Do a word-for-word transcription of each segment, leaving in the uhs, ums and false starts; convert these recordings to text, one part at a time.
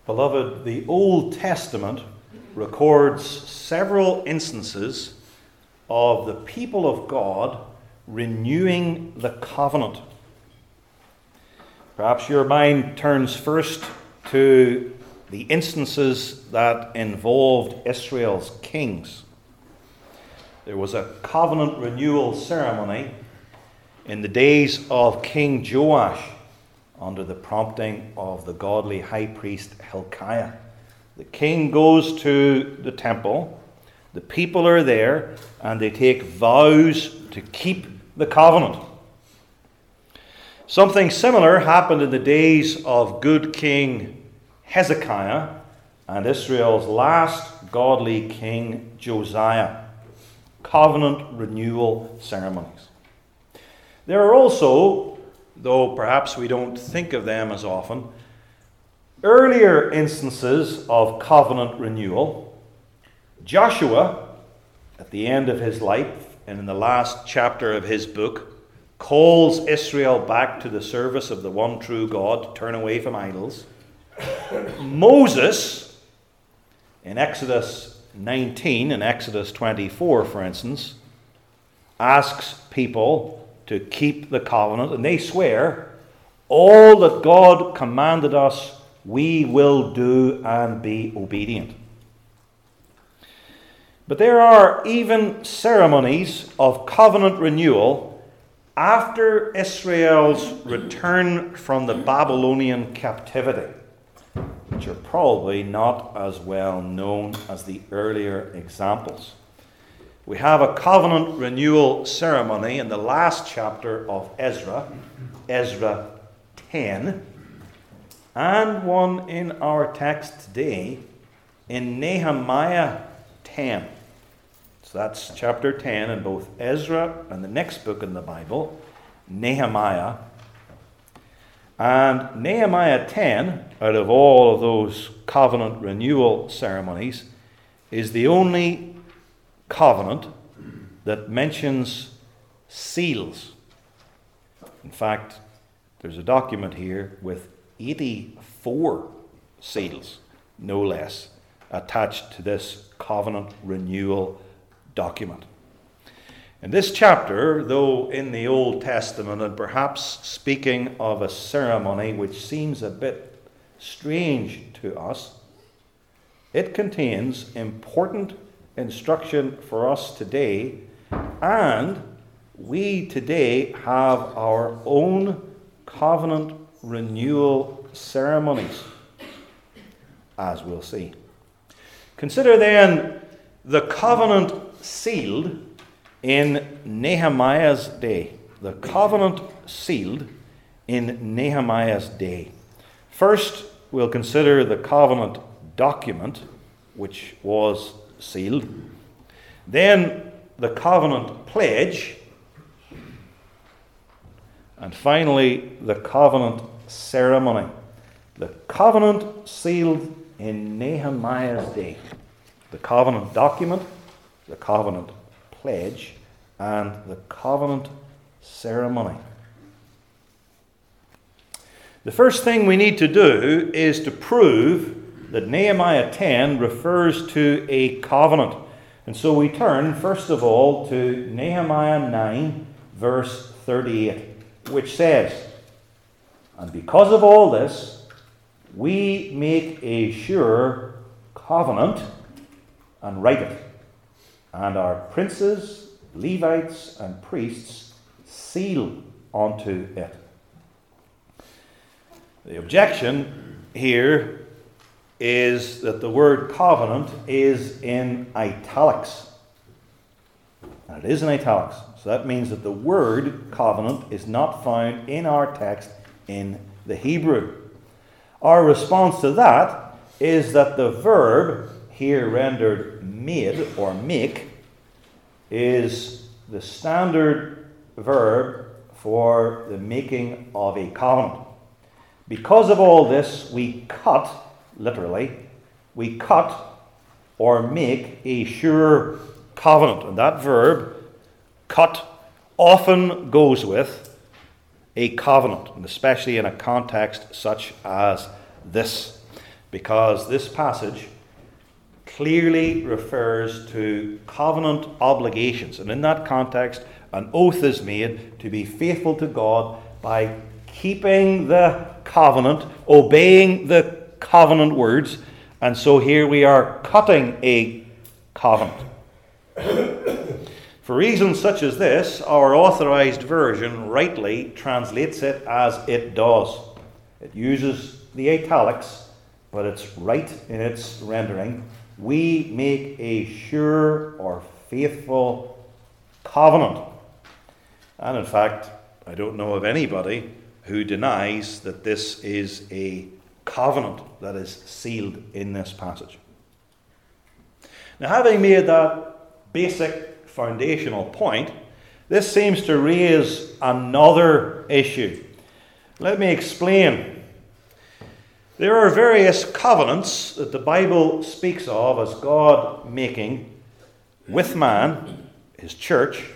Beloved, the Old Testament records several instances of the people of God renewing the covenant. Perhaps your mind turns first to the instances that involved Israel's kings. There was a covenant renewal ceremony in the days of King Joash under the prompting of the godly high priest Hilkiah. The king goes to the temple, the people are there, and they take vows to keep the covenant. Something similar happened in the days of good King Hezekiah and Israel's last godly king Josiah. Covenant renewal ceremonies. There are also, though perhaps we don't think of them as often, earlier instances of covenant renewal. Joshua, at the end of his life and in the last chapter of his book, calls Israel back to the service of the one true God, to turn away from idols. Moses, in Exodus nineteen and Exodus twenty-four, for instance, asks people to keep the covenant, and they swear, all that God commanded us, we will do and be obedient. But there are even ceremonies of covenant renewal after Israel's return from the Babylonian captivity, which are probably not as well known as the earlier examples. We have a covenant renewal ceremony in the last chapter of Ezra, Ezra ten, and one in our text today in Nehemiah ten. So that's chapter ten in both Ezra and the next book in the Bible, Nehemiah. And Nehemiah ten, out of all of those covenant renewal ceremonies, is the only covenant that mentions seals. In fact, there's a document here with eighty-four seals, no less, attached to this covenant renewal document. In this chapter, though in the Old Testament, and perhaps speaking of a ceremony which seems a bit strange to us, it contains important instruction for us today, and we today have our own covenant renewal ceremonies, as we'll see. Consider then the covenant sealed in Nehemiah's day. The covenant sealed in Nehemiah's day. First, we'll consider the covenant document, which was sealed. Then the covenant pledge. And finally, the covenant ceremony. The covenant sealed in Nehemiah's day. The covenant document, the covenant pledge, and the covenant ceremony. The first thing we need to do is to prove that Nehemiah ten refers to a covenant. And so we turn, first of all, to Nehemiah nine, verse thirty-eight, which says, "And because of all this, we make a sure covenant and write it, and our princes, Levites, and priests seal onto it." The objection here is that the word covenant is in italics. And it is in italics. So that means that the word covenant is not found in our text in the Hebrew. Our response to that is that the verb here rendered made or make is the standard verb for the making of a covenant. Because of all this, we cut, literally, we cut or make a sure covenant. And that verb, cut, often goes with a covenant, and especially in a context such as this. because this passage clearly refers to covenant obligations. And in that context, an oath is made to be faithful to God by keeping the covenant, obeying the covenant words. And so here we are cutting a covenant. For reasons such as this, our authorized version rightly translates it as it does. It uses the italics, but it's right in its rendering. We make a sure or faithful covenant. And in fact, I don't know of anybody who denies that this is a covenant that is sealed in this passage. Now, having made that basic foundational point, this seems to raise another issue. Let me explain. There are various covenants that the Bible speaks of as God making with man, his church,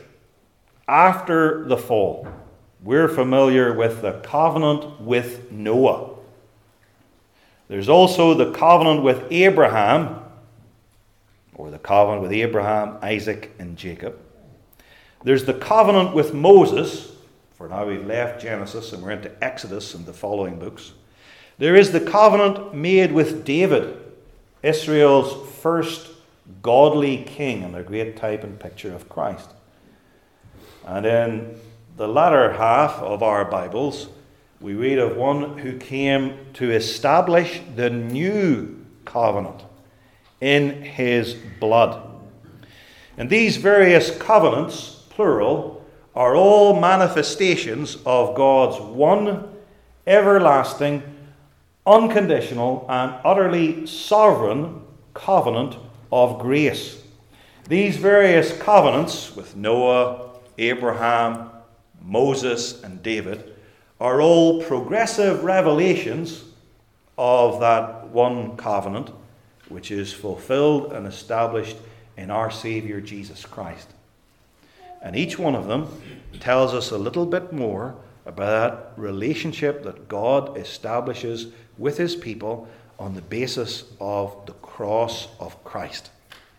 after the fall. We're familiar with the covenant with Noah. There's also the covenant with Abraham, or the covenant with Abraham, Isaac, and Jacob. There's the covenant with Moses, for now we've left Genesis and we're into Exodus and the following books. There is the covenant made with David, Israel's first godly king and a great type and picture of Christ. And in the latter half of our Bibles, we read of one who came to establish the new covenant in his blood. And these various covenants, plural, are all manifestations of God's one everlasting, unconditional, and utterly sovereign covenant of grace. These various covenants with Noah, Abraham, Moses, and David are all progressive revelations of that one covenant, which is fulfilled and established in our Savior Jesus Christ. And each one of them tells us a little bit more about that relationship that God establishes with his people on the basis of the cross of Christ.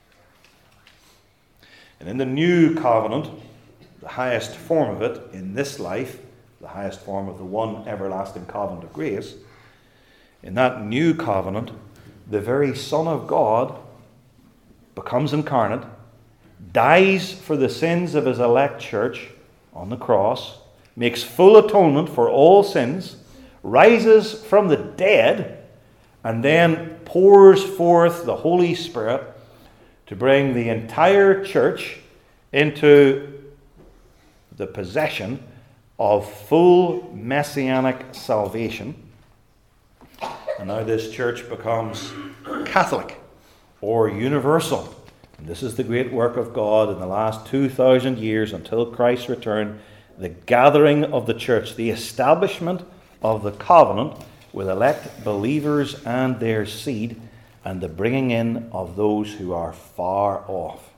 And in the new covenant, the highest form of it in this life, the highest form of the one everlasting covenant of grace, in that new covenant, the very Son of God becomes incarnate, dies for the sins of his elect church on the cross, makes full atonement for all sins, rises from the dead, and then pours forth the Holy Spirit to bring the entire church into the possession of full messianic salvation. And now this church becomes Catholic or universal. And this is the great work of God in the last two thousand years until Christ's return, the gathering of the church, the establishment of the covenant with elect believers and their seed, and the bringing in of those who are far off.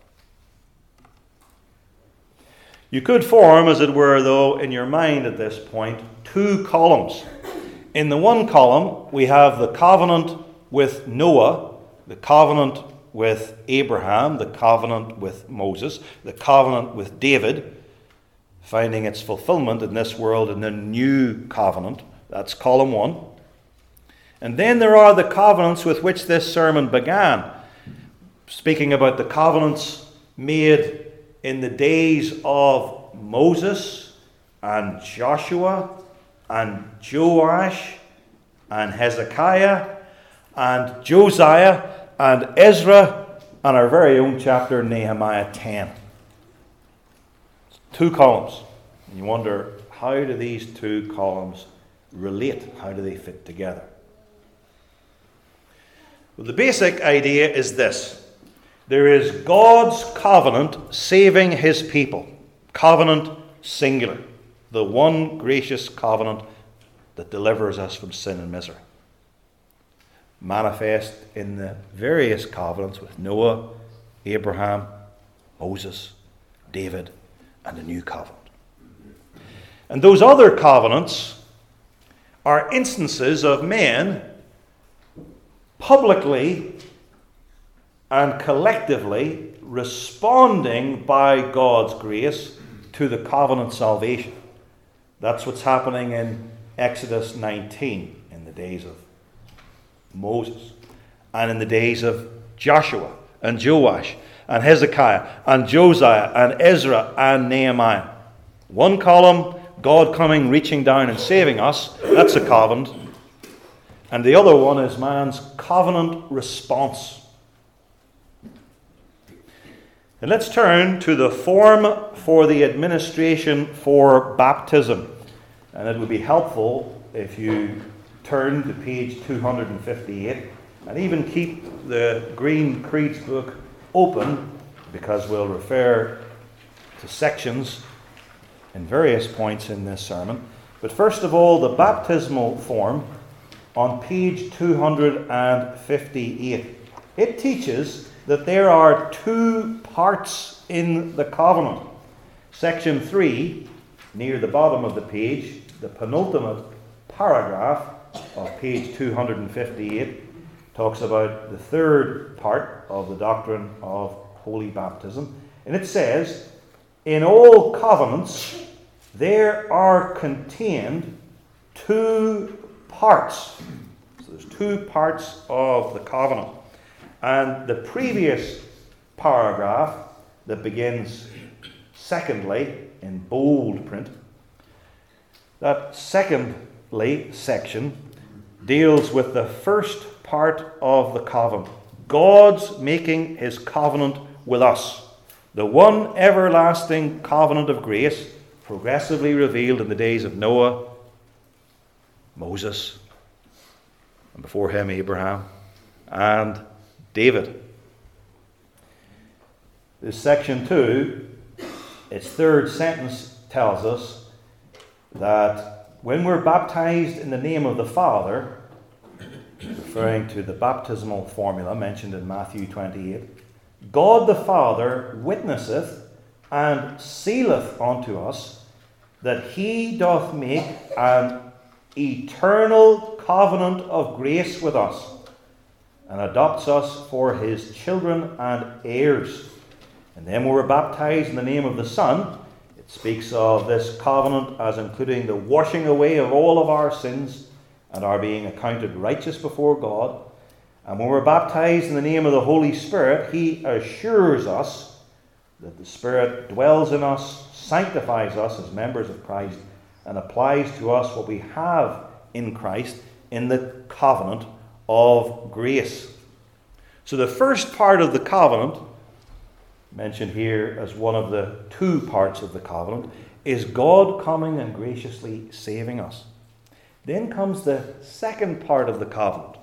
You could form, as it were, though, in your mind at this point, two columns. In the one column, we have the covenant with Noah, the covenant with Abraham, the covenant with Moses, the covenant with David, finding its fulfillment in this world in the new covenant. That's column one. And then there are the covenants with which this sermon began, speaking about the covenants made in the days of Moses and Joshua and Joash and Hezekiah and Josiah and Ezra and our very own chapter, Nehemiah ten. Two columns. And you wonder, how do these two columns relate? How do they fit together? Well, the basic idea is this. There is God's covenant saving his people. Covenant singular. The one gracious covenant that delivers us from sin and misery. Manifest in the various covenants with Noah, Abraham, Moses, David, and the new covenant. And those other covenants are instances of men publicly and collectively responding by God's grace to the covenant salvation. That's what's happening in Exodus nineteen in the days of Moses, and in the days of Joshua and Joash and Hezekiah and Josiah and Ezra and Nehemiah. One column, God coming, reaching down and saving us. That's a covenant. And the other one is man's covenant response. And let's turn to the form for the administration for baptism. And it would be helpful if you turn to page two hundred fifty-eight and even keep the Green Creeds book open, because we'll refer to sections in various points in this sermon. But first of all, the baptismal form on page two hundred fifty-eight. It teaches that there are two parts in the covenant. Section three, near the bottom of the page, the penultimate paragraph of page two hundred fifty-eight, talks about the third part of the doctrine of holy baptism. And it says, in all covenants there are contained two parts. So there's two parts of the covenant. And the previous paragraph that begins secondly in bold print, that secondly section deals with the first part of the covenant. God's making his covenant with us. The one everlasting covenant of grace, progressively revealed in the days of Noah, Moses, and before him Abraham, and David. This section two, its third sentence tells us that when we're baptized in the name of the Father, referring to the baptismal formula mentioned in Matthew twenty-eight, God the Father witnesseth and sealeth unto us that he doth make an eternal covenant of grace with us, and adopts us for his children and heirs. And then when we're baptized in the name of the Son, it speaks of this covenant as including the washing away of all of our sins and our being accounted righteous before God. And when we're baptized in the name of the Holy Spirit, he assures us that the Spirit dwells in us, sanctifies us as members of Christ, and applies to us what we have in Christ in the covenant of grace. So the first part of the covenant, mentioned here as one of the two parts of the covenant, is God coming and graciously saving us. Then comes the second part of the covenant.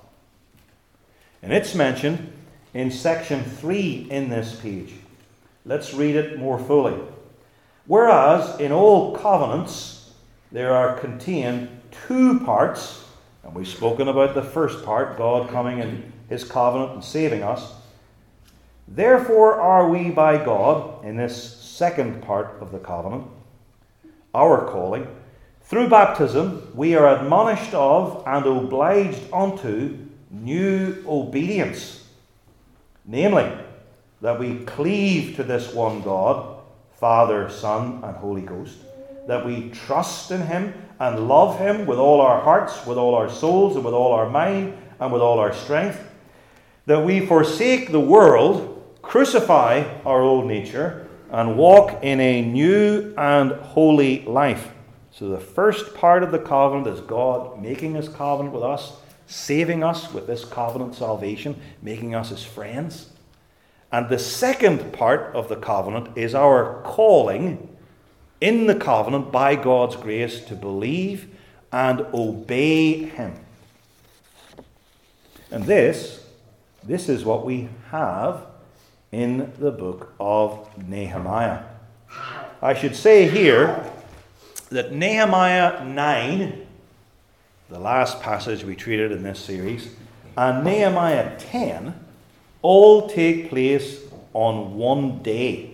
And it's mentioned in section three in this page. Let's read it more fully. Whereas in all covenants there are contained two parts, and we've spoken about the first part, God coming in his covenant and saving us. Therefore are we by God, in this second part of the covenant, our calling, through baptism we are admonished of and obliged unto new obedience, namely, that we cleave to this one God, Father, Son, and Holy Ghost, that we trust in him and love him with all our hearts, with all our souls, and with all our mind, and with all our strength, that we forsake the world, crucify our old nature, and walk in a new and holy life. So the first part of the covenant is God making his covenant with us, saving us with this covenant salvation, making us his friends. And the second part of the covenant is our calling in the covenant by God's grace to believe and obey him. And this, this is what we have in the book of Nehemiah. I should say here that Nehemiah nine, the last passage we treated in this series, and Nehemiah ten all take place on one day.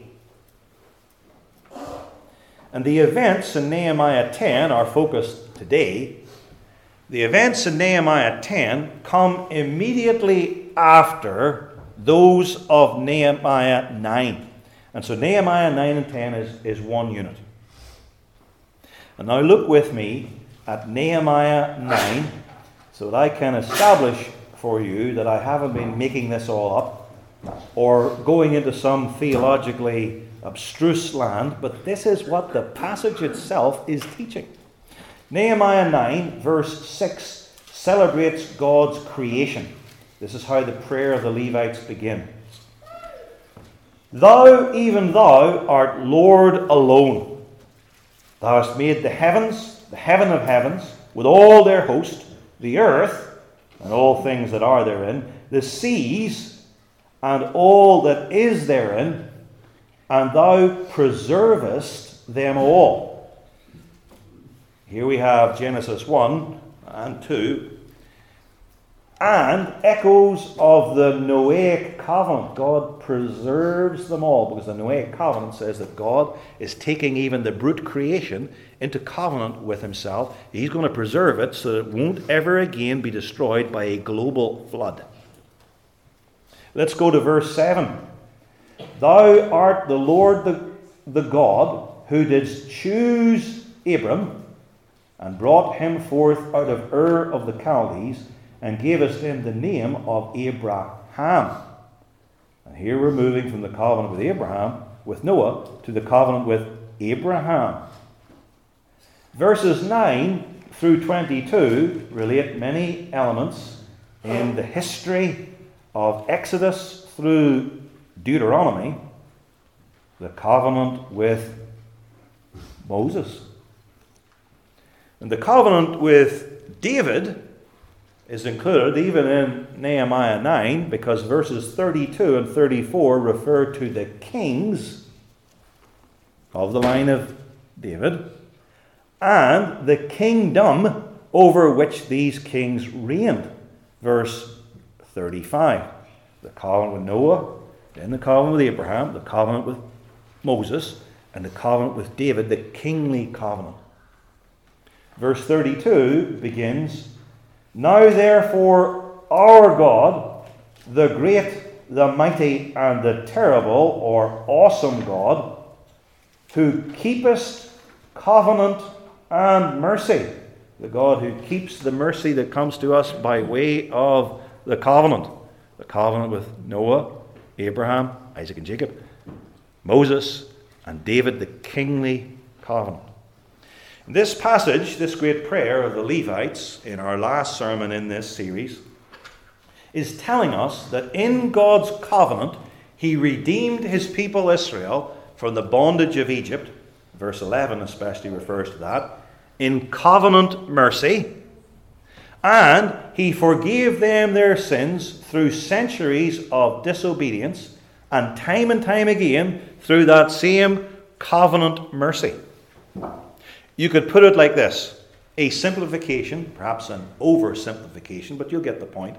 And the events in Nehemiah ten, our focus today, The events in Nehemiah ten come immediately after those of Nehemiah nine. And so Nehemiah nine and ten is, is one unit. And now look with me at Nehemiah nine so that I can establish for you that I haven't been making this all up or going into some theologically abstruse land, but this is what the passage itself is teaching. Nehemiah nine, verse six, celebrates God's creation. This is how the prayer of the Levites begins. Thou, even thou, art Lord alone. Thou hast made the heavens, the heaven of heavens, with all their host, the earth, and all things that are therein, the seas, and all that is therein, and thou preservest them all. Here we have Genesis one and two, and echoes of the Noahic covenant. God preserves them all, because the Noahic covenant says that God is taking even the brute creation into covenant with himself. He's going to preserve it so that it won't ever again be destroyed by a global flood. Let's go to verse seven. Thou art the Lord, the, the God, who didst choose Abram, and brought him forth out of Ur of the Chaldees, and gavest him the name of Abraham. And here we're moving from the covenant with Abraham, with Noah, to the covenant with Abraham. Verses nine through twenty-two relate many elements in the history of Exodus through Deuteronomy, the covenant with Moses. And the covenant with David is included even in Nehemiah nine, because verses thirty-two and thirty-four refer to the kings of the line of David and the kingdom over which these kings reigned. Verse thirty-five. The covenant with Noah, then the covenant with Abraham, the covenant with Moses, and the covenant with David, the kingly covenant. Verse thirty-two begins, Now therefore our God, the great, the mighty, and the terrible, or awesome God, who keepest covenant and mercy, the God who keeps the mercy that comes to us by way of the covenant, the covenant with Noah, Abraham, Isaac and Jacob, Moses, and David, the kingly covenant. This passage, this great prayer of the Levites in our last sermon in this series, is telling us that in God's covenant he redeemed his people Israel from the bondage of Egypt. Verse eleven especially refers to that. In covenant mercy. And he forgave them their sins through centuries of disobedience, and time and time again through that same covenant mercy. You could put it like this: a simplification, perhaps an oversimplification, but you'll get the point.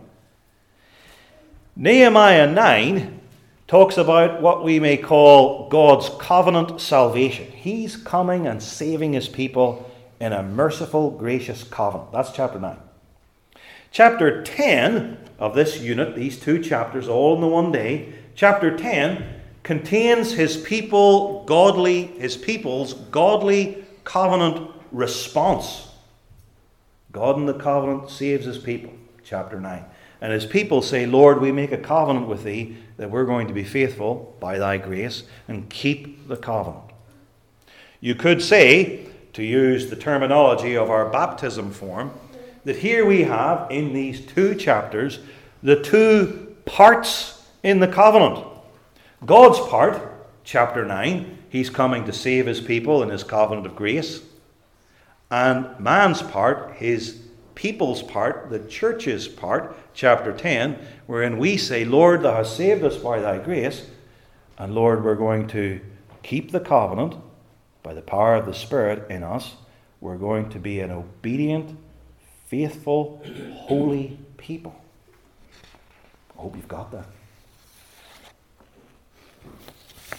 Nehemiah nine talks about what we may call God's covenant salvation. He's coming and saving his people in a merciful, gracious covenant. That's chapter nine. Chapter ten of this unit, these two chapters all in the one day, chapter ten contains his people godly, his people's godly covenant response. God in the covenant saves his people. Chapter nine. And his people say, Lord, we make a covenant with thee that we're going to be faithful by thy grace and keep the covenant. You could say, to use the terminology of our baptism form, that here we have in these two chapters the two parts in the covenant. God's part, chapter nine, he's coming to save his people in his covenant of grace. And man's part, his people's part, the church's part, chapter ten, wherein we say, Lord, thou hast saved us by thy grace, and Lord, we're going to keep the covenant by the power of the Spirit in us. We're going to be an obedient, faithful, holy people. I hope you've got that.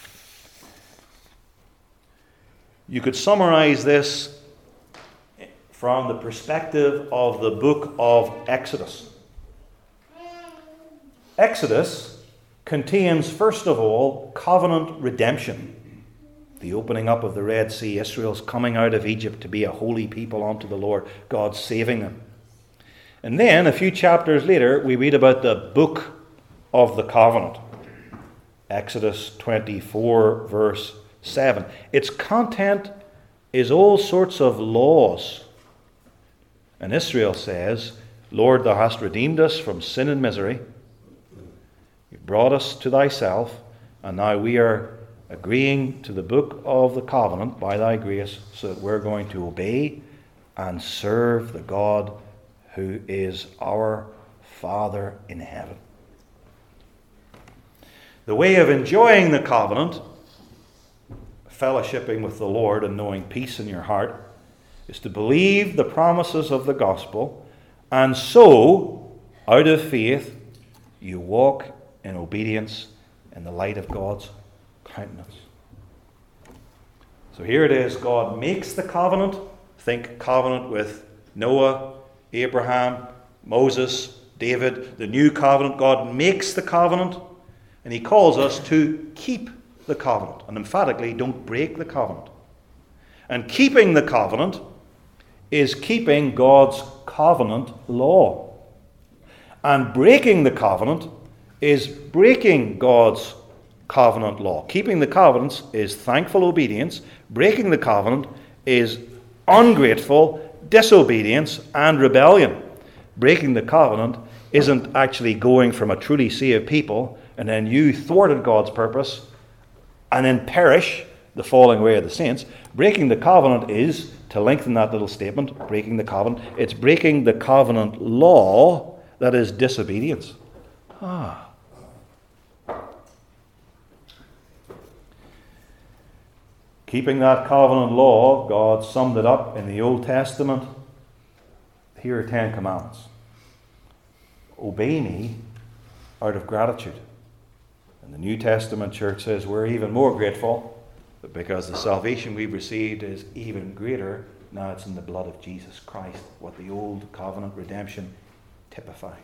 You could summarize this from the perspective of the book of Exodus. Exodus contains, first of all, covenant redemption. The opening up of the Red Sea, Israel's coming out of Egypt to be a holy people unto the Lord, God saving them. And then, a few chapters later, we read about the book of the covenant. Exodus twenty-four, verse seven. Its content is all sorts of laws. And Israel says, Lord, thou hast redeemed us from sin and misery. You brought us to thyself, and now we are agreeing to the book of the covenant by thy grace, so that we're going to obey and serve the God who is our Father in heaven. The way of enjoying the covenant, fellowshipping with the Lord and knowing peace in your heart, is to believe the promises of the gospel, and so, out of faith, you walk in obedience in the light of God's countenance. So here it is, God makes the covenant. Think covenant with Noah, Abraham, Moses, David, the new covenant. God makes the covenant, and he calls us to keep the covenant. And emphatically, don't break the covenant. And keeping the covenant is keeping God's covenant law. And breaking the covenant is breaking God's covenant law. Keeping the covenants is thankful obedience. Breaking the covenant is ungrateful disobedience and rebellion. Breaking the covenant isn't actually going from a truly saved people and then you thwarted God's purpose and then perish, the falling away of the saints. Breaking the covenant is, to lengthen that little statement, breaking the covenant, it's breaking the covenant law, that is disobedience. Ah. Keeping that covenant law, God summed it up in the Old Testament. Here are Ten Commandments. Obey me out of gratitude. And the New Testament church says we're even more grateful, but because the salvation we've received is even greater, now it's in the blood of Jesus Christ, what the old covenant redemption typified.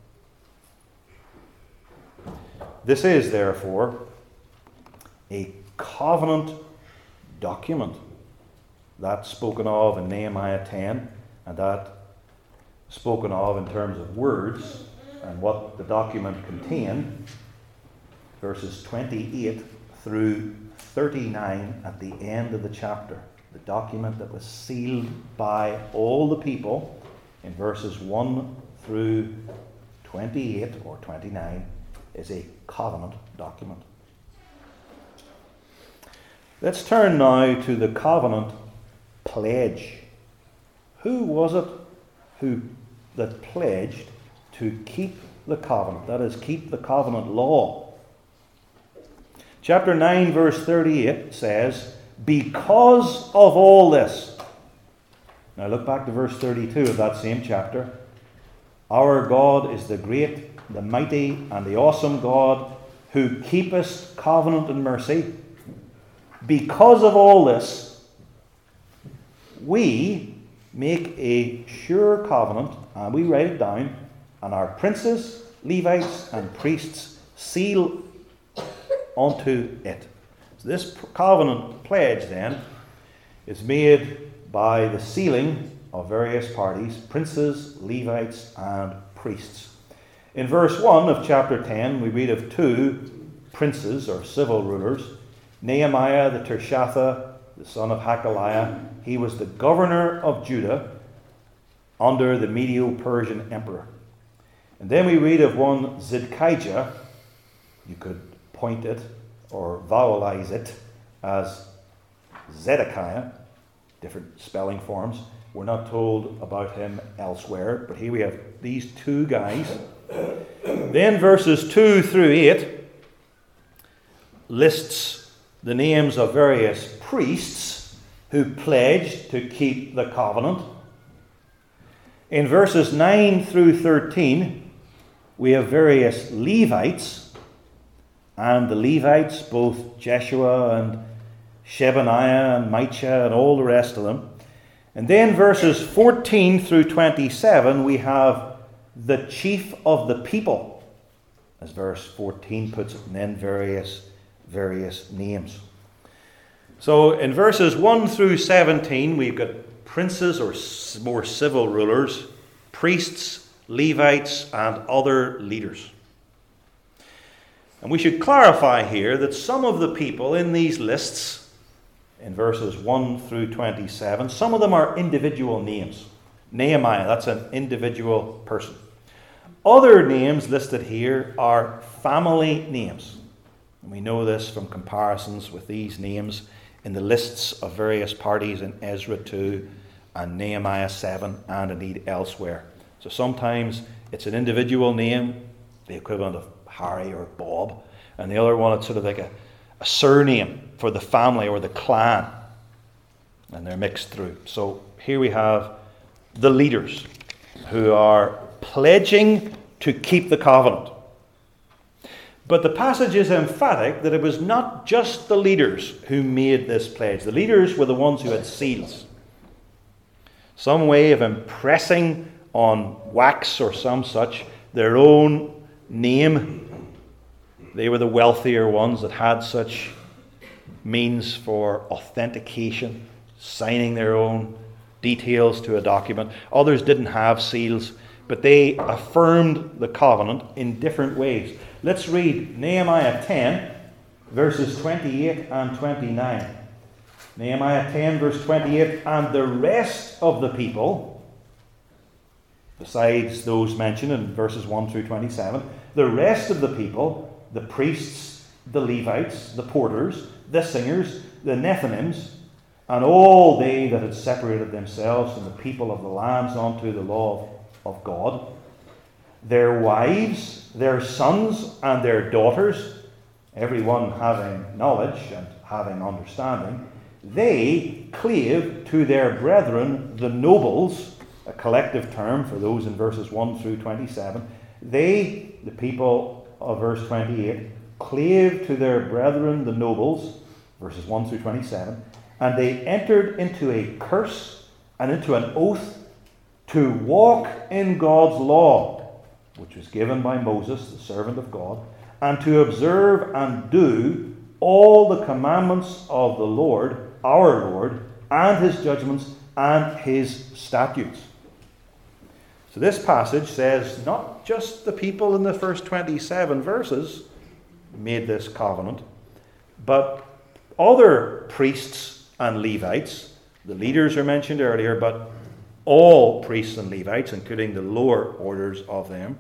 This is, therefore, a covenant document. That's spoken of in Nehemiah ten, and that spoken of in terms of words and what the document contained, verses twenty-eight through thirty-nine at the end of the chapter. The document that was sealed by all the people in verses one through twenty-eight or twenty-nine is a covenant document. Let's turn now to the covenant pledge. Who was it who that pledged to keep the covenant? That is, keep the covenant law. Chapter nine, verse thirty-eight says, because of all this. Now look back to verse thirty-two of that same chapter. Our God is the great, the mighty, and the awesome God who keepeth covenant and mercy. Because of all this, we make a sure covenant, and we write it down, and our princes, Levites, and priests seal onto it. So this covenant pledge, then, is made by the sealing of various parties, princes, Levites, and priests. In verse one of chapter ten, we read of two princes, or civil rulers, Nehemiah the Tirshatha, the son of Hakaliah. He was the governor of Judah under the Medo-Persian emperor. And then we read of one Zidkijah. You could point it or vowelize it as Zedekiah, different spelling forms. We're not told about him elsewhere, but here we have these two guys. Then verses two through eight lists the names of various priests who pledged to keep the covenant. In verses nine through thirteen, we have various Levites, and the Levites, both Jeshua and Shebaniah and Micah and all the rest of them, And then verses fourteen through twenty-seven, we have the chief of the people, as verse fourteen puts it, and then various, various names. So in verses one through seventeen, we've got princes or more civil rulers, priests, Levites, and other leaders. And we should clarify here that some of the people in these lists, in verses one through twenty-seven, some of them are individual names. Nehemiah, that's an individual person. Other names listed here are family names. And we know this from comparisons with these names in the lists of various parties in Ezra two and Nehemiah seven and indeed elsewhere. So sometimes it's an individual name, the equivalent of Harry or Bob, and the other one it's sort of like a, a surname for the family or the clan, and they're mixed through. So here we have the leaders who are pledging to keep the covenant. But the passage is emphatic that it was not just the leaders who made this pledge. The leaders were the ones who had seals. Some way of impressing on wax or some such their own name. They were the wealthier ones that had such means for authentication, signing their own details to a document. Others didn't have seals, but they affirmed the covenant in different ways. Let's read Nehemiah ten, verses twenty-eight and twenty-nine. Nehemiah ten, verse twenty-eight, and the rest of the people, besides those mentioned in verses one through twenty-seven, the rest of the people, the priests, the Levites, the porters, the singers, the Nethinims, and all they that had separated themselves from the people of the lands unto the law of, of God, their wives, their sons, and their daughters, every one having knowledge and having understanding, they clave to their brethren, the nobles, a collective term for those in verses one through twenty-seven. They, the people of verse twenty-eight, clave to their brethren, the nobles, verses one through twenty-seven, and they entered into a curse and into an oath to walk in God's law, which was given by Moses, the servant of God, and to observe and do all the commandments of the Lord, our Lord, and his judgments and his statutes. So this passage says not just the people in the first twenty-seven verses made this covenant, but other priests and Levites. The leaders are mentioned earlier, but all priests and Levites, including the lower orders of them.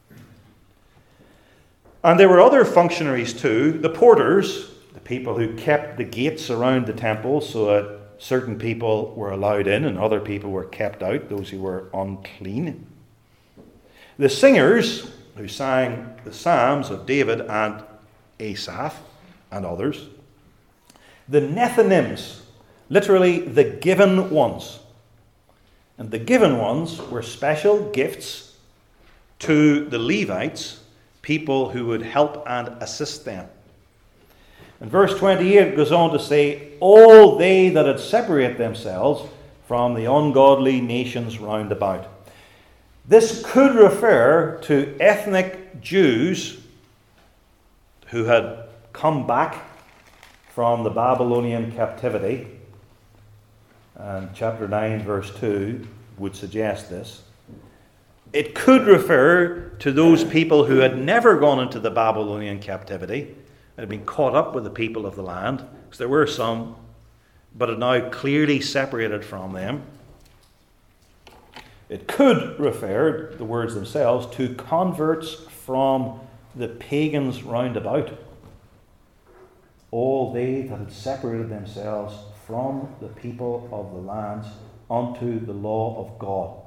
And there were other functionaries too, the porters, the people who kept the gates around the temple so that certain people were allowed in and other people were kept out, those who were unclean. The singers who sang the Psalms of David and Asaph and others. The Nethinims, literally the given ones. And the given ones were special gifts to the Levites, people who would help and assist them. And verse twenty-eight goes on to say, all they that had separated themselves from the ungodly nations round about. This could refer to ethnic Jews who had come back from the Babylonian captivity. And chapter nine, verse two would suggest this. It could refer to those people who had never gone into the Babylonian captivity and had been caught up with the people of the land, because there were some, but had now clearly separated from them. It could refer, the words themselves, to converts from the pagans round about. All they that had separated themselves from the people of the lands unto the law of God.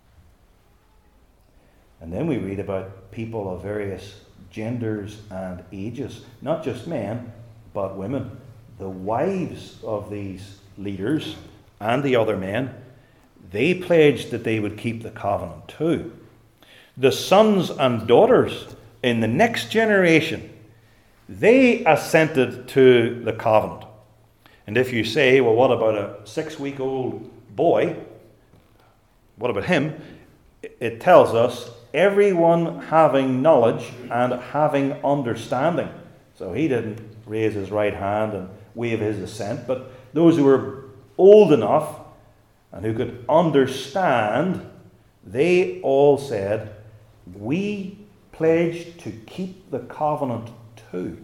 And then we read about people of various genders and ages, not just men, but women. The wives of these leaders and the other men, they pledged that they would keep the covenant too. The sons and daughters in the next generation, they assented to the covenant. And if you say, well, what about a six-week-old boy, what about him? It tells us everyone having knowledge and having understanding. So he didn't raise his right hand and wave his assent, but those who were old enough and who could understand, they all said, we pledge to keep the covenant too.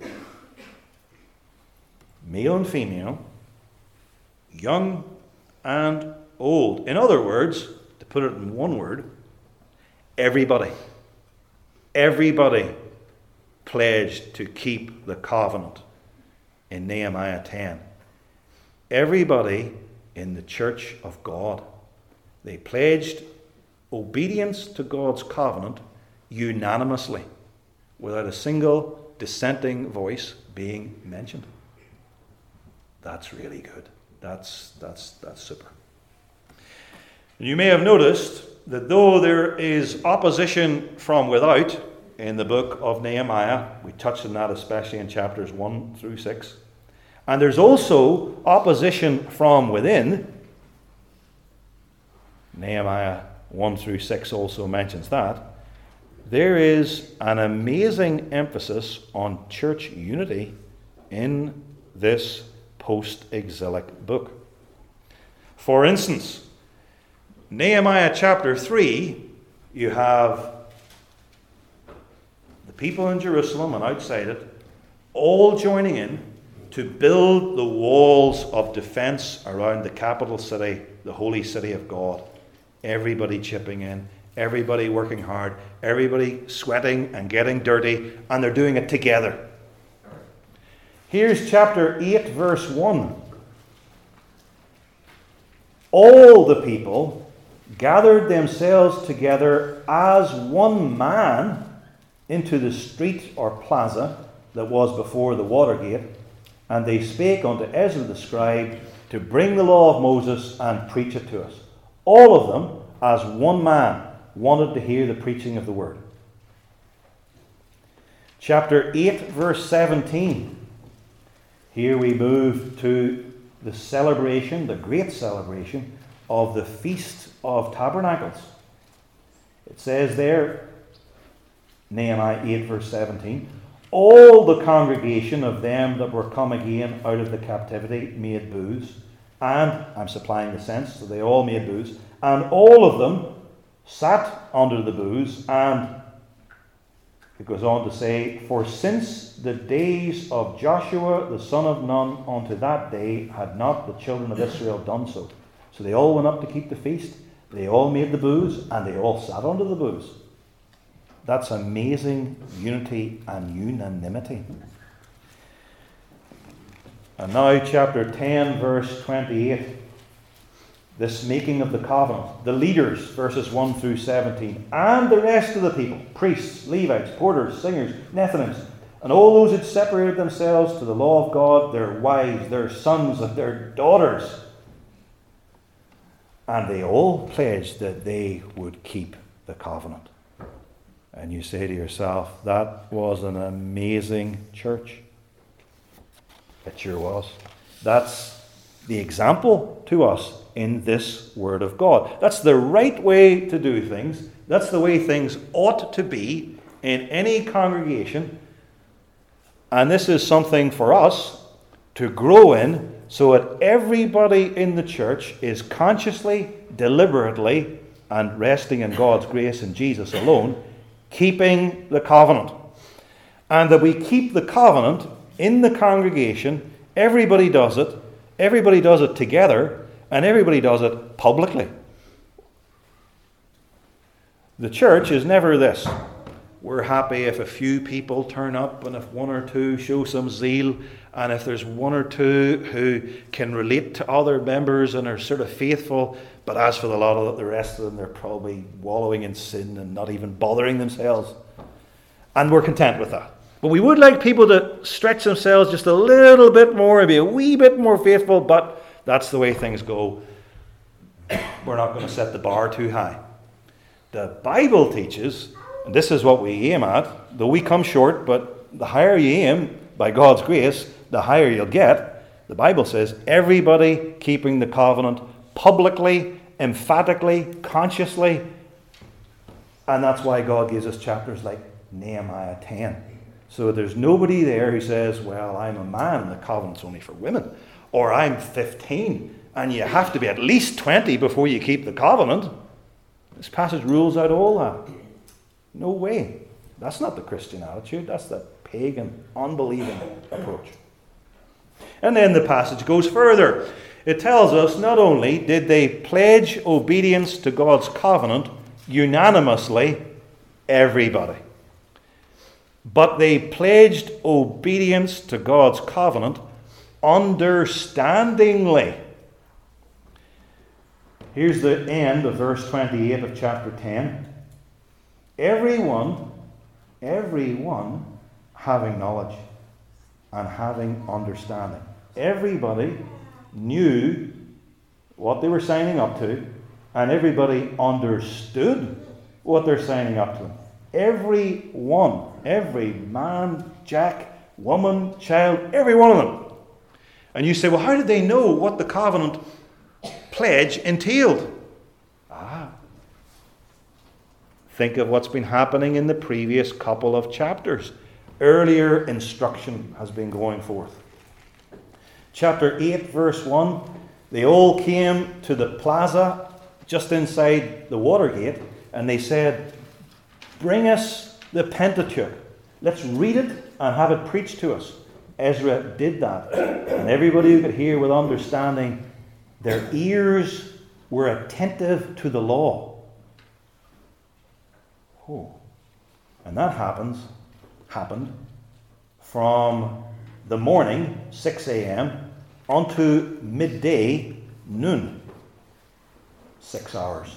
Male and female, young and old. In other words, to put it in one word, everybody, everybody pledged to keep the covenant in Nehemiah ten. Everybody in the church of God. They pledged obedience to God's covenant unanimously, without a single dissenting voice being mentioned. That's really good. That's, that's, that's super. You may have noticed that though there is opposition from without in the book of Nehemiah, we touched on that especially in chapters one through six, and there's also opposition from within. Nehemiah one through six also mentions that. There is an amazing emphasis on church unity in this post-exilic book. For instance, Nehemiah chapter three, you have the people in Jerusalem and outside it all joining in to build the walls of defense around the capital city, the holy city of God. Everybody chipping in, everybody working hard, everybody sweating and getting dirty, and they're doing it together. Here's chapter eight, verse one. All the people gathered themselves together as one man into the street or plaza that was before the water gate, and they spake unto Ezra the scribe to bring the law of Moses and preach it to us. All of them, as one man, wanted to hear the preaching of the word. Chapter eight, verse seventeen. Here we move to the celebration, the great celebration of the Feast of Tabernacles. It says there, Nehemiah eight, verse seventeen, all the congregation of them that were come again out of the captivity made booths, and, I'm supplying the sense, so they all made booths, and all of them sat under the booths, and it goes on to say, for since the days of Joshua the son of Nun unto that day had not the children of Israel done so. So they all went up to keep the feast, they all made the booths, and they all sat under the booths. That's amazing unity and unanimity. And now chapter ten, verse twenty-eight. This making of the covenant. The leaders, verses one through seventeen. And the rest of the people, priests, Levites, porters, singers, Nethinims, and all those who had separated themselves to the law of God, their wives, their sons, and their daughters. And they all pledged that they would keep the covenant. And you say to yourself, that was an amazing church. It sure was. That's the example to us in this Word of God. That's the right way to do things. That's the way things ought to be in any congregation. And this is something for us to grow in so that everybody in the church is consciously, deliberately, and resting in God's grace and Jesus alone, keeping the covenant. And that we keep the covenant in the congregation. Everybody does it. Everybody does it together. And everybody does it publicly. The church is never this. We're happy if a few people turn up and if one or two show some zeal, and if there's one or two who can relate to other members and are sort of faithful, but as for the lot of the rest of them, they're probably wallowing in sin and not even bothering themselves. And we're content with that. But we would like people to stretch themselves just a little bit more and be a wee bit more faithful, but that's the way things go. We're not going to set the bar too high. The Bible teaches, and this is what we aim at, though we come short, but the higher you aim, by God's grace, the higher you'll get. The Bible says everybody keeping the covenant publicly, emphatically, consciously. And that's why God gives us chapters like Nehemiah ten. So there's nobody there who says, well, I'm a man and the covenant's only for women. Or I'm fifteen and you have to be at least twenty before you keep the covenant. This passage rules out all that. No way. That's not the Christian attitude. That's the pagan, unbelieving approach. And then the passage goes further. It tells us not only did they pledge obedience to God's covenant unanimously, everybody, but they pledged obedience to God's covenant understandingly. Here's the end of verse twenty-eight of chapter ten. Everyone, everyone having knowledge and having understanding. Everybody knew what they were signing up to, and everybody understood what they're signing up to. Everyone, every man, jack, woman, child, every one of them. And you say, well, how did they know what the covenant pledge entailed? Ah. Think of what's been happening in the previous couple of chapters. Earlier instruction has been going forth. Chapter eight, verse one, they all came to the plaza just inside the Watergate, and they said, bring us the Pentateuch. Let's read it and have it preached to us. Ezra did that. And everybody who could hear with understanding, their ears were attentive to the law. Oh. And that happens, happened from the morning, six a.m., onto midday, noon. Six hours.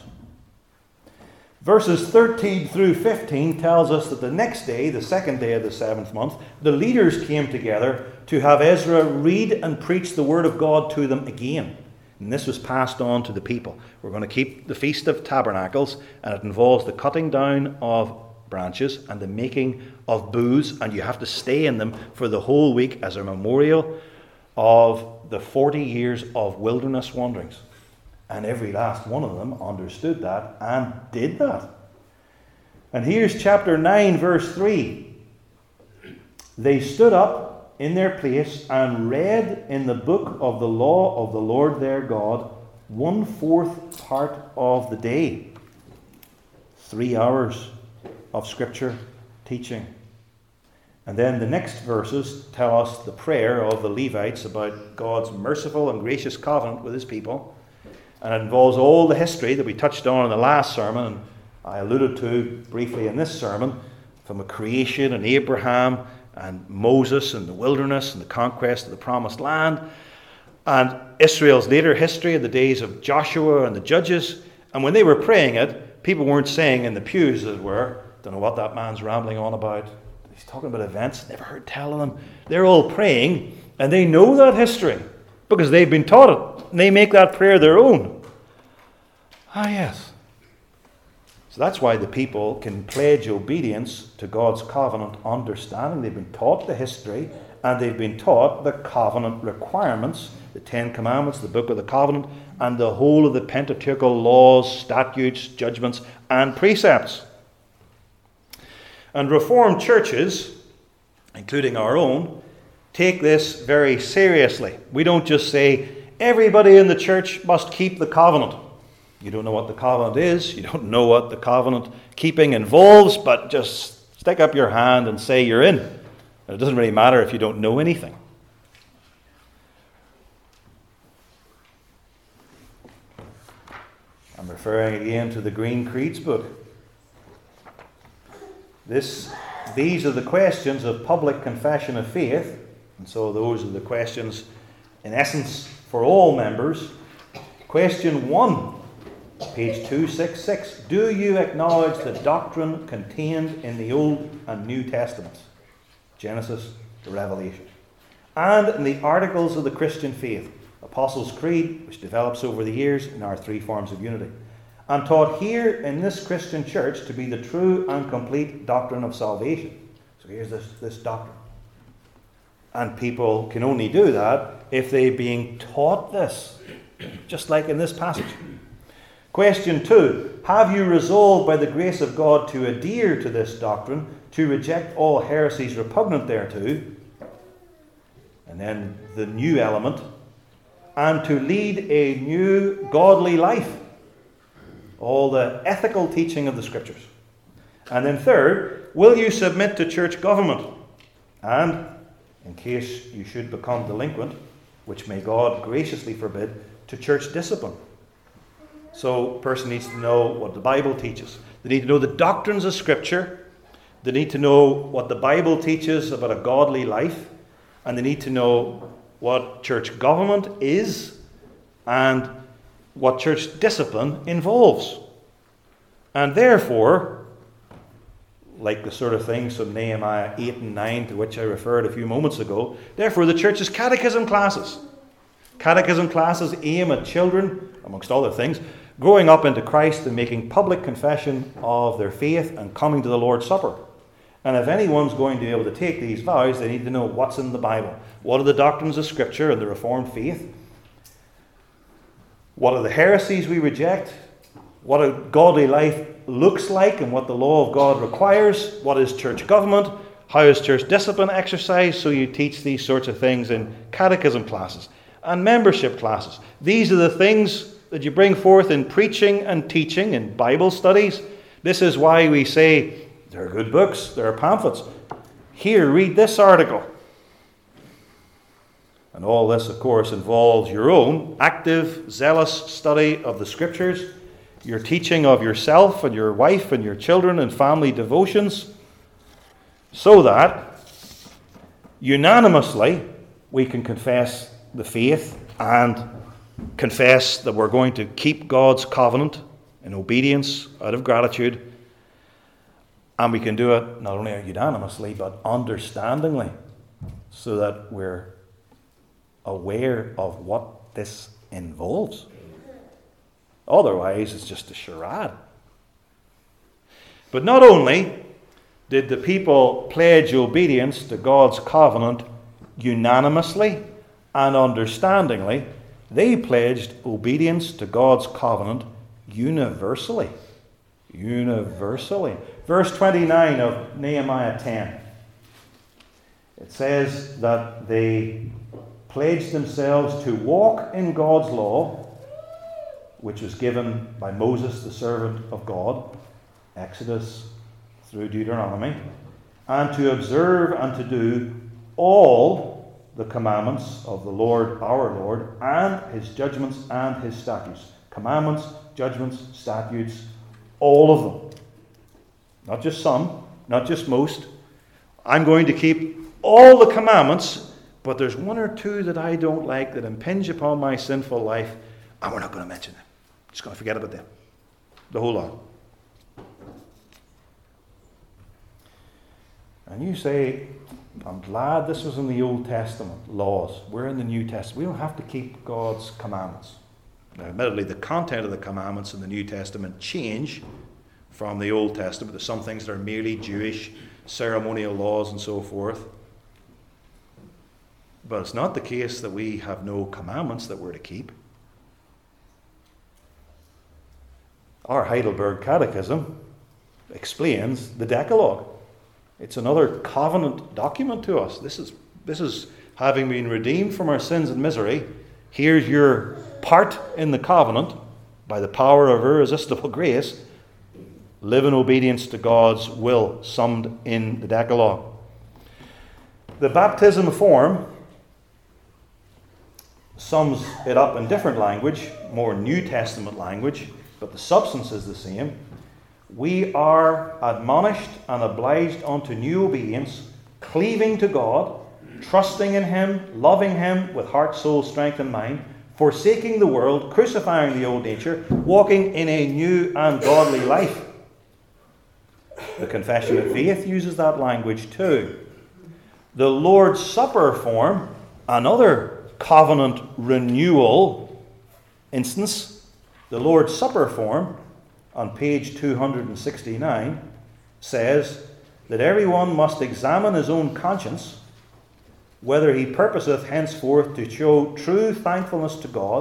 Verses thirteen through fifteen tells us that the next day, the second day of the seventh month, the leaders came together to have Ezra read and preach the word of God to them again. And this was passed on to the people. We're going to keep the Feast of Tabernacles, and it involves the cutting down of branches and the making of booths, and you have to stay in them for the whole week as a memorial of the forty years of wilderness wanderings. And every last one of them understood that and did that. And here's chapter nine, verse three. They stood up in their place and read in the book of the law of the Lord their God one fourth part of the day. Three hours of scripture teaching. And then the next verses tell us the prayer of the Levites about God's merciful and gracious covenant with his people. And it involves all the history that we touched on in the last sermon, and I alluded to briefly in this sermon, from the creation and Abraham and Moses and the wilderness and the conquest of the promised land, and Israel's later history of the days of Joshua and the judges. And when they were praying it, people weren't saying in the pews, as it were, don't know what that man's rambling on about. He's talking about events, never heard tell of them. They're all praying, and they know that history because they've been taught it. And they make that prayer their own. Ah, yes. So that's why the people can pledge obedience to God's covenant understanding. They've been taught the history, and they've been taught the covenant requirements, the Ten Commandments, the Book of the Covenant, and the whole of the Pentateuchal laws, statutes, judgments, and precepts. And Reformed churches, including our own, take this very seriously. We don't just say, everybody in the church must keep the covenant. You don't know what the covenant is. You don't know what the covenant keeping involves, but just stick up your hand and say you're in. It doesn't really matter if you don't know anything. I'm referring again to the Green Creeds book. This, these are the questions of public confession of faith, and so those are the questions, in essence, for all members. Question one, page two sixty-six. Do you acknowledge the doctrine contained in the Old and New Testaments? Genesis to Revelation. And in the articles of the Christian faith, Apostles' Creed, which develops over the years in our three forms of unity, and taught here in this Christian church to be the true and complete doctrine of salvation. So here's this, this doctrine. And people can only do that if they're being taught this. just like in this passage. Question two, have you resolved by the grace of God to adhere to this doctrine, to reject all heresies repugnant thereto? And then the new element, and to lead a new godly life. All the ethical teaching of the Scriptures. And then third, will you submit to church government? And, in case you should become delinquent, which may God graciously forbid, to church discipline. So a person needs to know what the Bible teaches. They need to know the doctrines of Scripture. They need to know what the Bible teaches about a godly life. And they need to know what church government is and what church discipline involves. And therefore, like the sort of things from Nehemiah eight and nine to which I referred a few moments ago, therefore the church's catechism classes. Catechism classes aim at children, amongst other things, growing up into Christ and making public confession of their faith and coming to the Lord's Supper. And if anyone's going to be able to take these vows, they need to know what's in the Bible. What are the doctrines of Scripture and the Reformed faith? What are the heresies we reject? What a godly life looks like and what the law of God requires? What is church government? How is church discipline exercised? So you teach these sorts of things in catechism classes and membership classes. These are the things that you bring forth in preaching and teaching in Bible studies. This is why we say, there are good books, there are pamphlets. Here, read this article. And all this, of course, involves your own active, zealous study of the Scriptures, your teaching of yourself and your wife and your children and family devotions, so that unanimously we can confess the faith and confess that we're going to keep God's covenant in obedience out of gratitude. And we can do it not only unanimously, but understandingly, so that we're aware of what this involves. Otherwise, it's just a charade. But not only did the people pledge obedience to God's covenant unanimously and understandingly, they pledged obedience to God's covenant universally. Universally. Verse twenty-nine of Nehemiah ten. It says that they pledged themselves to walk in God's law, which was given by Moses, the servant of God, Exodus through Deuteronomy, and to observe and to do all the commandments of the Lord, our Lord, and his judgments and his statutes. Commandments, judgments, statutes, all of them. Not just some, not just most. I'm going to keep all the commandments, but there's one or two that I don't like that impinge upon my sinful life, and we're not going to mention them. Just going to forget about them. The whole lot. And you say, I'm glad this was in the Old Testament laws. We're in the New Testament. We don't have to keep God's commandments. Now, admittedly, the content of the commandments in the New Testament change from the Old Testament. There's some things that are merely Jewish ceremonial laws and so forth. But it's not the case that we have no commandments that we're to keep. Our Heidelberg Catechism explains the Decalogue. It's another covenant document to us. This is, this is having been redeemed from our sins and misery. Here's your part in the covenant by the power of irresistible grace. Live in obedience to God's will, summed in the Decalogue. The baptism form sums it up in different language, more New Testament language, but the substance is the same. We are admonished and obliged unto new obedience, cleaving to God, trusting in Him, loving Him with heart, soul, strength, and mind, forsaking the world, crucifying the old nature, walking in a new and godly life. The Confession of Faith uses that language too. The Lord's Supper form, another covenant renewal instance, the Lord's Supper form, on page two hundred sixty-nine, says that everyone must examine his own conscience, whether he purposeth henceforth to show true thankfulness to God,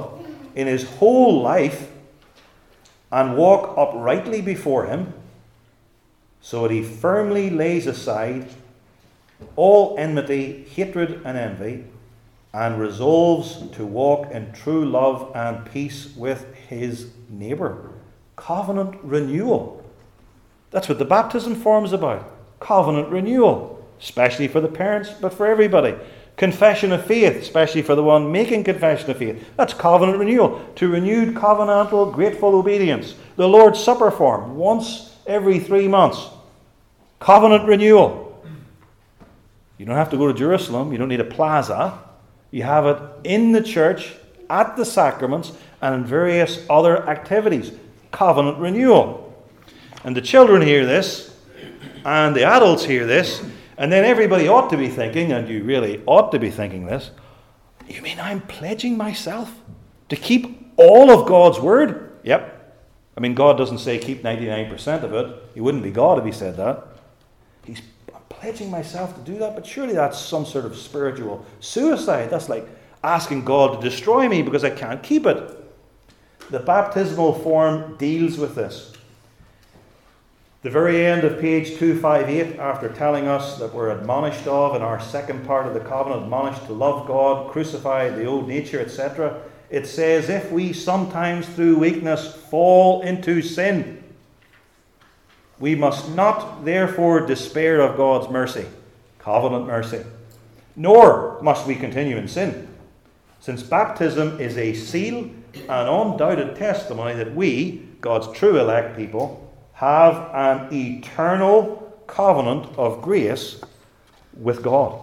in his whole life and walk uprightly before him, so that he firmly lays aside all enmity, hatred, and envy, and resolves to walk in true love and peace with his neighbour. Covenant renewal. That's what the baptism form is about. Covenant renewal, especially for the parents, but for everybody. Confession of faith, especially for the one making confession of faith. That's covenant renewal. To renewed covenantal grateful obedience. The Lord's Supper form, once every three months. Covenant renewal. You don't have to go to Jerusalem. You don't need a plaza. You have it in the church, at the sacraments, and in various other activities. Covenant renewal. And the children hear this, and the adults hear this, and then everybody ought to be thinking, and you really ought to be thinking this, you mean I'm pledging myself to keep all of God's word? Yep. I mean, God doesn't say keep ninety-nine percent of it. He wouldn't be God if he said that. He's I'm pledging myself to do that, but surely that's some sort of spiritual suicide. That's like asking God to destroy me because I can't keep it. The baptismal form deals with this. The very end of page two fifty-eight, after telling us that we're admonished of, in our second part of the covenant, admonished to love God, crucify the old nature, et cetera, it says, if we sometimes through weakness fall into sin, we must not therefore despair of God's mercy, covenant mercy, nor must we continue in sin, since baptism is a seal and undoubted testimony that we, God's true elect people, have an eternal covenant of grace with God.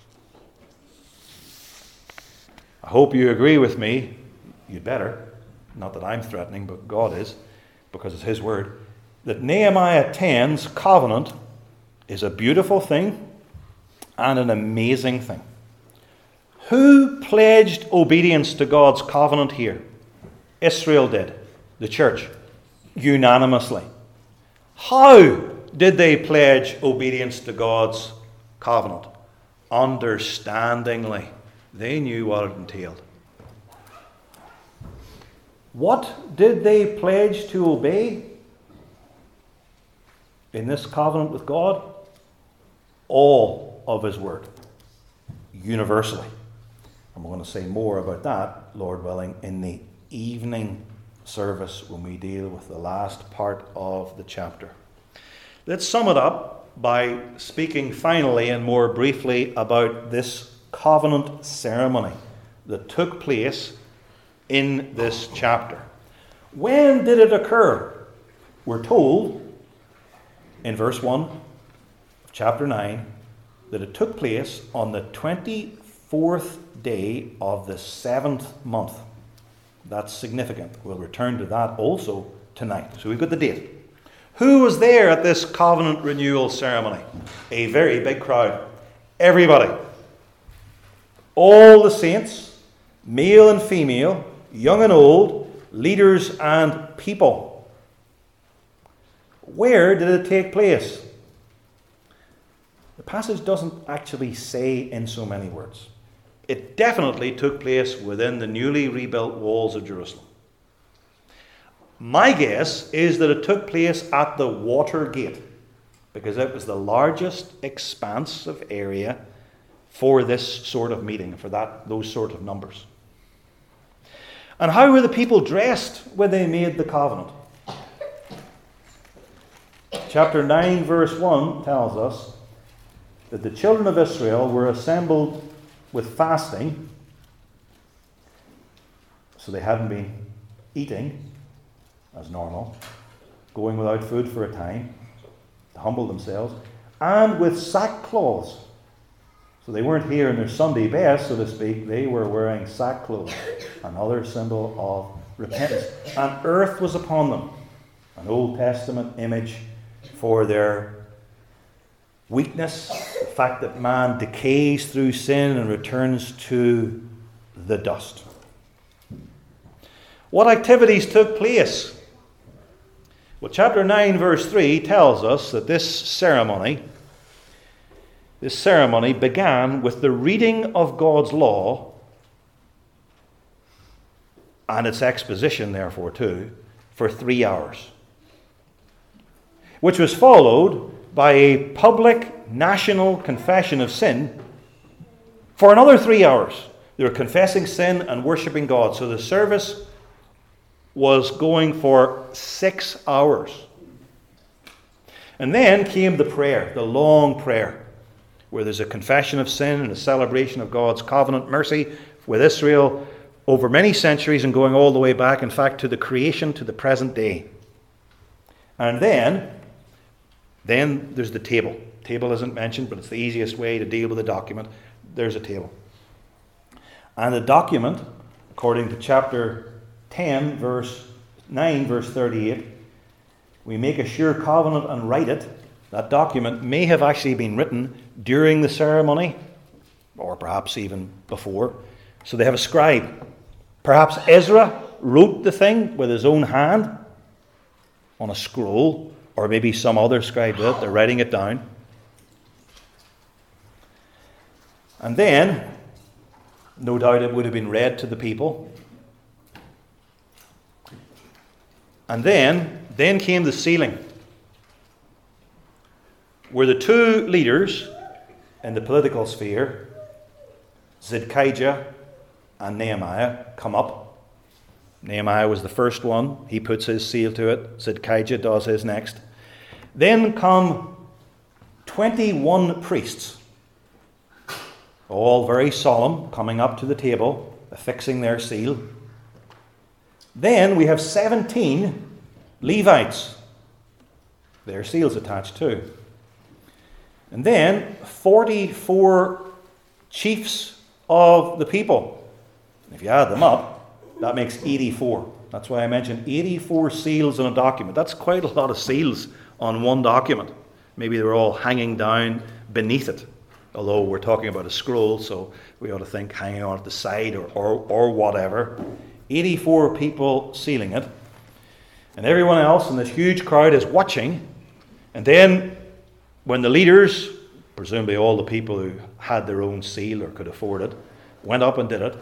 I hope you agree with me. You'd better. Not that I'm threatening, but God is, because it's his word. That Nehemiah ten's covenant is a beautiful thing and an amazing thing. Who pledged obedience to God's covenant here? Israel did. The church. Unanimously. How did they pledge obedience to God's covenant? Understandingly. They knew what it entailed. What did they pledge to obey in this covenant with God? All of his word. Universally. I'm going to say more about that, Lord willing, in the evening service when we deal with the last part of the chapter. Let's sum it up by speaking finally and more briefly about this covenant ceremony that took place in this chapter. When did it occur? We're told in verse one of chapter nine that it took place on the twenty-fourth day of the seventh month. That's significant. We'll return to that also tonight. So we've got the date. Who was there at this covenant renewal ceremony? A very big crowd. Everybody. All the saints, male and female, young and old, leaders and people. Where did it take place? The passage doesn't actually say in so many words. It definitely took place within the newly rebuilt walls of Jerusalem. My guess is that it took place at the Water Gate, because it was the largest expanse of area for this sort of meeting, for that those sort of numbers. And how were the people dressed when they made the covenant? Chapter nine, verse one tells us that the children of Israel were assembled with fasting, so they hadn't been eating as normal, going without food for a time to humble themselves, and with sackcloths. So they weren't here in their Sunday best, so to speak. They were wearing sackcloth, another symbol of repentance. And earth was upon them, an Old Testament image for their weakness, the fact that man decays through sin and returns to the dust. What activities took place? Well, chapter nine, verse three tells us that this ceremony, this ceremony began with the reading of God's law and its exposition, therefore, too, for three hours, which was followed by a public national confession of sin for another three hours. They were confessing sin and worshipping God. So the service was going for six hours. And then came the prayer, the long prayer, where there's a confession of sin and a celebration of God's covenant mercy with Israel over many centuries and going all the way back, in fact, to the creation, to the present day. And then, then there's the table. Table isn't mentioned, but it's the easiest way to deal with a document. There's a table. And the document, according to chapter ten, verse nine, verse thirty-eight, we make a sure covenant and write it. That document may have actually been written during the ceremony, or perhaps even before. So they have a scribe. Perhaps Ezra wrote the thing with his own hand on a scroll, or maybe some other scribe did it. They're writing it down. And then, no doubt it would have been read to the people. And then, then came the sealing, where the two leaders in the political sphere, Zedekiah and Nehemiah, come up. Nehemiah was the first one. He puts his seal to it. Zedekiah does his next. Then come twenty-one priests, all very solemn, coming up to the table, affixing their seal. Then we have seventeen Levites, their seals attached too. And then forty-four chiefs of the people. If you add them up, that makes eighty-four. That's why I mentioned eighty-four seals in a document. That's quite a lot of seals on one document. Maybe they were all hanging down beneath it. Although we're talking about a scroll, so we ought to think hanging on at the side or, or, or whatever. eighty-four people sealing it. And everyone else in this huge crowd is watching. And then when the leaders, presumably all the people who had their own seal or could afford it, went up and did it,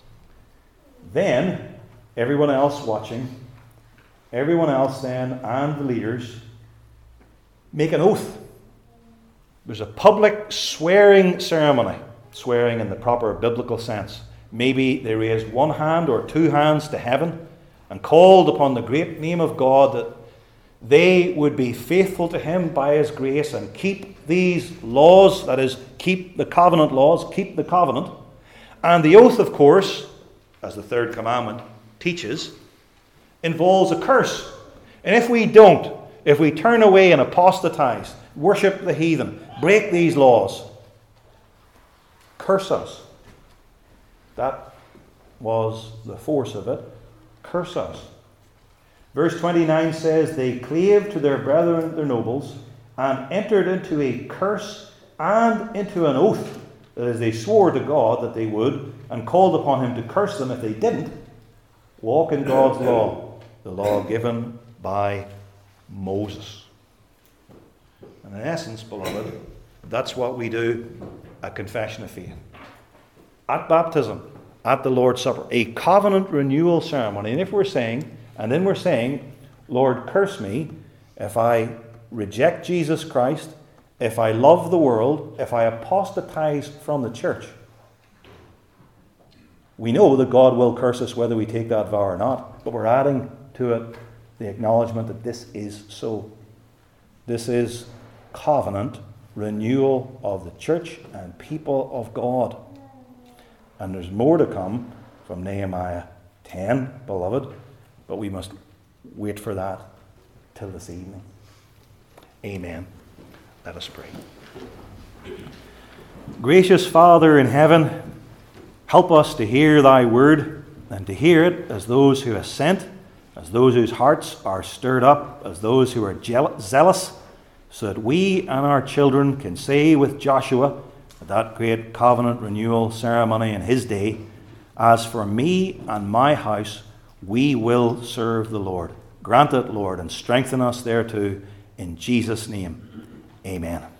then everyone else watching, everyone else then and the leaders make an oath. There's a public swearing ceremony, swearing in the proper biblical sense. Maybe they raised one hand or two hands to heaven and called upon the great name of God that they would be faithful to him by his grace and keep these laws, that is, keep the covenant laws, keep the covenant. And the oath, of course, as the third commandment teaches, involves a curse. And if we don't, if we turn away and apostatize, worship the heathen, break these laws, curse us. That was the force of it. Curse us. Verse twenty-nine says, they clave to their brethren, their nobles, and entered into a curse and into an oath. That is, they swore to God that they would, and called upon him to curse them if they didn't walk in God's law, the law given by Moses. And in essence, beloved, that's what we do at confession of faith. At baptism, at the Lord's Supper, a covenant renewal ceremony. And if we're saying, and then we're saying, Lord, curse me if I reject Jesus Christ, if I love the world, if I apostatize from the church. We know that God will curse us whether we take that vow or not, but we're adding to it the acknowledgement that this is so. This is covenant renewal of the church and people of God. And there's more to come from Nehemiah ten, beloved, but we must wait for that till this evening. Amen. Let us pray. Gracious Father in heaven, help us to hear thy word and to hear it as those who assent, as those whose hearts are stirred up, as those who are zealous, so that we and our children can say with Joshua at that great covenant renewal ceremony in his day, as for me and my house, we will serve the Lord. Grant it, Lord, and strengthen us thereto in Jesus' name. Amen.